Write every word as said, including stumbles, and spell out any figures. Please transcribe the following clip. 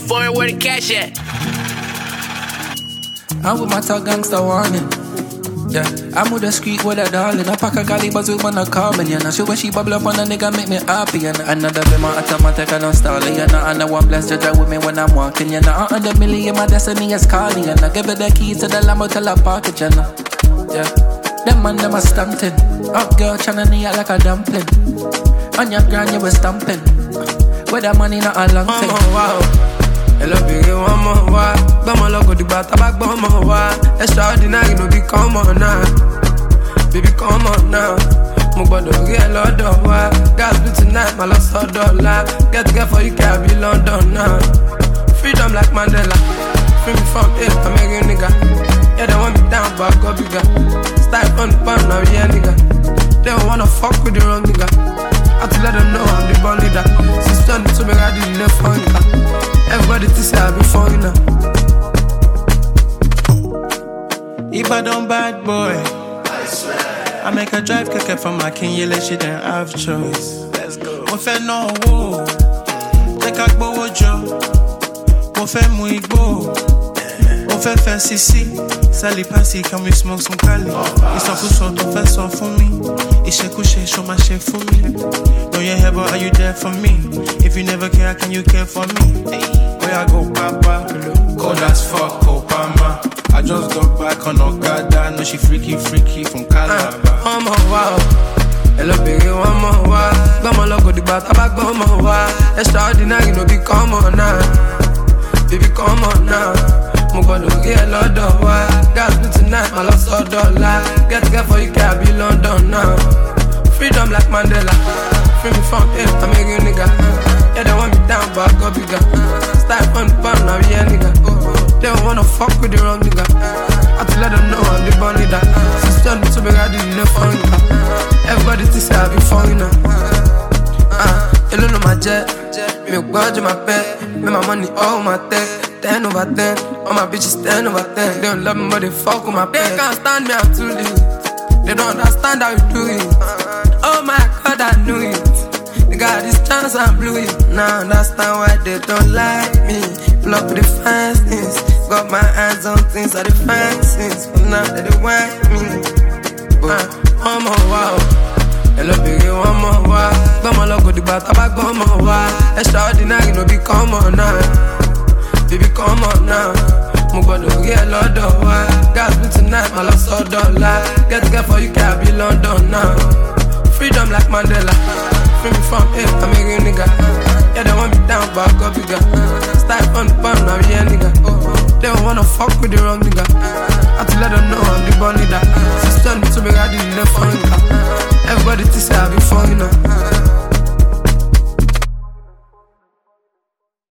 foreign, where the cash at? I'm with my top gangster warning. Yeah, I'm with the street with a darling. I pack a galley bazoo when I call me. And I show when she bubble up on a nigga make me happy. And another be my automatic and I'm stalling. And I know one blessed judge with me when I'm walking. You know, I'm under million, my destiny is calling. And I give it the key to the Lambo till I park it, you know. Yeah, them man, them a stunting. Up girl tryna knee out like a dumpling. On your grind, you was stumping. With that money, not a long thing. Oh, wow. Hello, baby, one more why? But my logo, the bat, I one more why? Extraordinary, no be come on now. Baby, come on now. My body, get a lot of why? Gas be tonight, my lost a dollar. Get to get for you, can't be London now. Freedom like Mandela. Free me from here, I'm a real nigga. Yeah, they want me down, but I go bigger. Style on the pound, now yeah, nigga. They don't wanna fuck with the wrong nigga. I have to let them know I'm the ball leader. Since twenty to me, I didn't live for nigga. Everybody to say I be falling now. If I don't bad boy, I swear I make a drive kick from my king, you let she didn't have choice. Let's go. Mo fe no wo, take a gbowo jo. Mo fe mu igbo, mo fe fe sisi. Sally passy, can we smoke some Cali? It's a good sort of first off for me. It's a good shit, show my shit for me. Know you're here, but are you there for me? If you never care, can you care for me? Where I go, Papa? Cold as fuck, Obama. I just got back on Okada. Know she freaky, freaky from Calabar. One more wow. Hello, baby, one more wow. Got my logo, the bat, I back one more wow. Extraordinary, no be come on now. Baby, come on now. My body get a lot of why. Gas me tonight, my lost a dollar. Get to get for you, can't be London now. Freedom like Mandela. Free me from here, I'm a real nigga. Yeah, they want me down, but I go bigger. Style on the pound, now yeah, nigga. They don't wanna fuck with the wrong nigga. I have to let them know I'm the ball leader. Since twenty to me, I didn't live for nigga. Everybody to say I be falling now. Ah, you don't know my jet. Me a budget my pet. Me my money all my tech. Ten over ten, all my bitches ten over ten. They don't love me, but they fuck with my pet. They can't stand me, I'm too lit. They don't understand how you do it. Oh my God, I knew it. They got this chance, I blew it. Now I understand why they don't like me. Block with the fastness. Got my hands on things that they fancies. But now they don't want me. Uh, one more wow. Hello, baby, one more wow. Got my logo, the bat, I back one more wow. Extraordinary, no be come on now. Baby, come on now. My body get a lot of why. Gas me tonight, my lost a dollar. Get to get for you, can't be London now. Freedom like Mandela. Free me from here, I'm a real nigga. Yeah, they want me down, but I go bigger. Style on the pound, now yeah, nigga. They don't wanna fuck with the wrong nigga. I have to let them know I'm the ball leader. Since twenty to me, I didn't live for nigga. Everybody to say I be falling now.